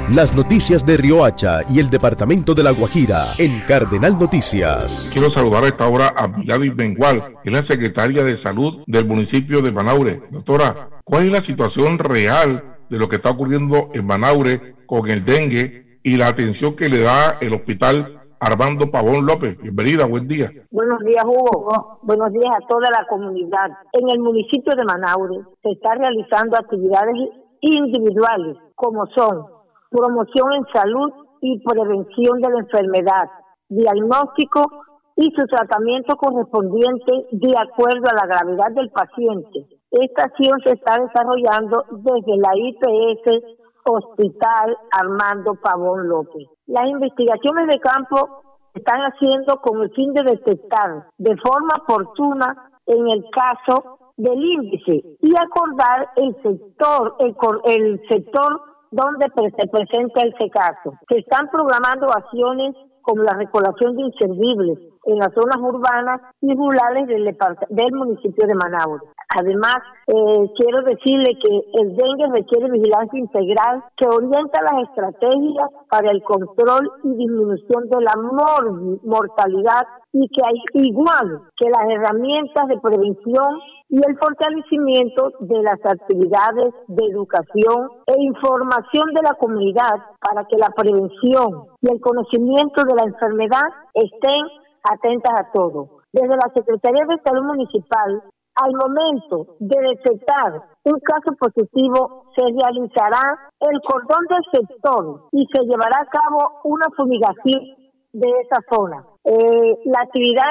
Las noticias de Riohacha y el departamento de La Guajira en Cardenal Noticias. Quiero saludar a esta hora a Miladis Bengual, que es la secretaria de Salud del municipio de Manaure. Doctora, ¿cuál es la situación real de lo que está ocurriendo en Manaure con el dengue y la atención que le da el hospital Armando Pavón López? Bienvenida, buen día. Buenos días, Hugo. Buenos días a toda la comunidad. En el municipio de Manaure se está realizando actividades individuales como son promoción en salud y prevención de la enfermedad, diagnóstico y su tratamiento correspondiente de acuerdo a la gravedad del paciente. Esta acción se está desarrollando desde la IPS Hospital Armando Pavón López. Las investigaciones de campo se están haciendo con el fin de detectar de forma oportuna en el caso del índice y acordar el sector donde se presenta ese caso. Se están programando acciones como la recolección de inservibles en las zonas urbanas y rurales del municipio de Manaure. Además, quiero decirle que el dengue requiere vigilancia integral que orienta las estrategias para el control y disminución de la mortalidad y que hay igual que las herramientas de prevención y el fortalecimiento de las actividades de educación e información de la comunidad para que la prevención y el conocimiento de la enfermedad estén atentas a todo. Desde la Secretaría de Salud Municipal, al momento de detectar un caso positivo, se realizará el cordón del sector y se llevará a cabo una fumigación de esa zona. La actividad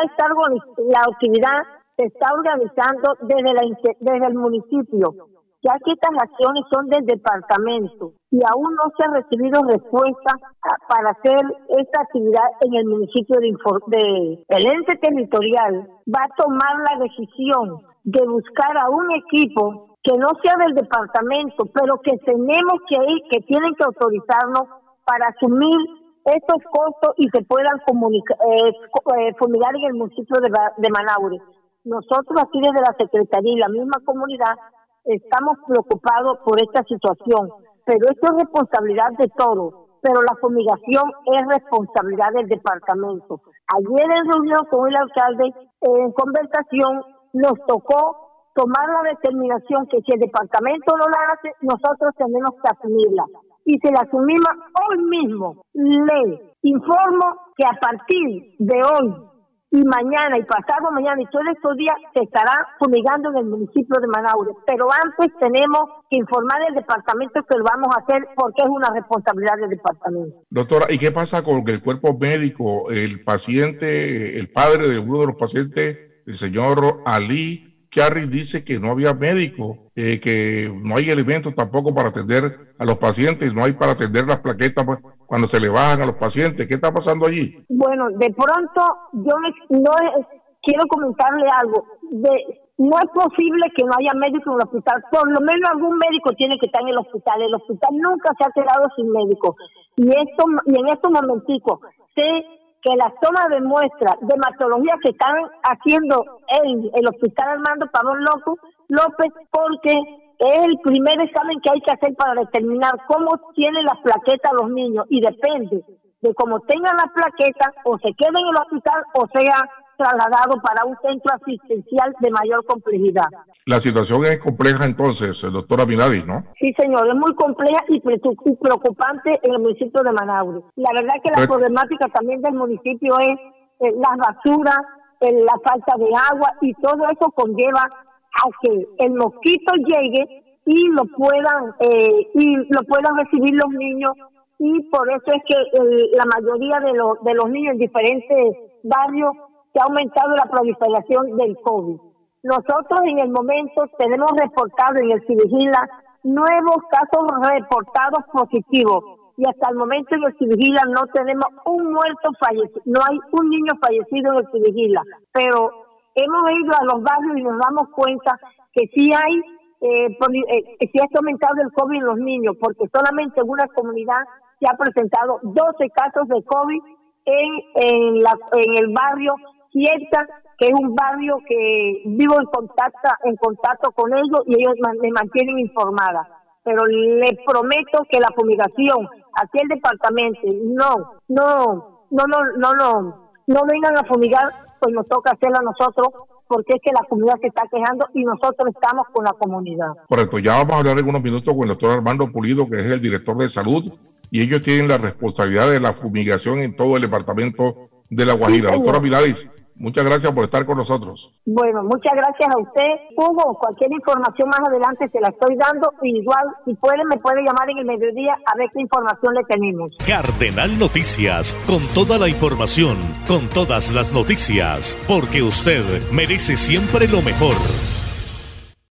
se está organizando desde el municipio, ya que estas acciones son del departamento y aún no se ha recibido respuesta para hacer esta actividad en el municipio el ente territorial va a tomar la decisión de buscar a un equipo que no sea del departamento, pero que tenemos que ir, que tienen que autorizarnos para asumir estos costos y se puedan fumigar en el municipio de Manaure. Nosotros aquí desde la Secretaría y la misma comunidad estamos preocupados por esta situación, pero esto es responsabilidad de todos, pero la fumigación es responsabilidad del departamento. Ayer en reunión con el alcalde, en conversación, nos tocó tomar la determinación que si el departamento no la hace, nosotros tenemos que asumirla. Y si la asumimos hoy mismo, le informo que a partir de hoy y mañana y pasado mañana y todos estos días se estará fumigando en el municipio de Manaure. Pero antes tenemos que informar al departamento que lo vamos a hacer porque es una responsabilidad del departamento. Doctora, ¿y qué pasa con el cuerpo médico? El paciente, el padre de uno de los pacientes, el señor Ali Charry, dice que no había médico, que no hay elementos tampoco para atender a los pacientes, no hay para atender las plaquetas cuando se le bajan a los pacientes. ¿Qué está pasando allí? Bueno, de pronto quiero comentarle algo. No es posible que no haya médico en el hospital. Por lo menos algún médico tiene que estar en el hospital. El hospital nunca se ha quedado sin médico. Y en estos momenticos sé que las tomas de muestras de hematología que están haciendo el hospital Armando Pavón López, porque es el primer examen que hay que hacer para determinar cómo tienen las plaquetas los niños, y depende de cómo tengan las plaquetas, o se queden en el hospital o sea trasladado para un centro asistencial de mayor complejidad. La situación es compleja entonces, doctora Miladis, ¿no? Sí, señor, es muy compleja y preocupante en el municipio de Manaure. La verdad que la problemática también del municipio es las basuras, la falta de agua, y todo eso conlleva a que el mosquito llegue y lo puedan recibir los niños, y por eso es que la mayoría de los niños en diferentes barrios se ha aumentado la proliferación del COVID. Nosotros en el momento tenemos reportado en el Civigila nuevos casos reportados positivos, y hasta el momento en el Civigila no tenemos un muerto fallecido, no hay un niño fallecido en el Civigila, pero hemos ido a los barrios y nos damos cuenta que sí sí ha aumentado el COVID en los niños, porque solamente en una comunidad se ha presentado 12 casos de COVID en el barrio Cierta, que es un barrio que vivo en contacto con ellos y ellos me mantienen informada. Pero les prometo que la fumigación aquí el departamento, no vengan a fumigar, pues nos toca hacerlo a nosotros, porque es que la comunidad se está quejando y nosotros estamos con la comunidad. Correcto, ya vamos a hablar en unos minutos con el doctor Armando Pulido, que es el director de salud, y ellos tienen la responsabilidad de la fumigación en todo el departamento de La Guajira. Sí, doctora Miladis, muchas gracias por estar con nosotros. Bueno, muchas gracias a usted, Hugo. Cualquier información más adelante se la estoy dando. Igual, si puede, me puede llamar en el mediodía a ver qué información le tenemos. Cardenal Noticias, con toda la información, con todas las noticias, porque usted merece siempre lo mejor.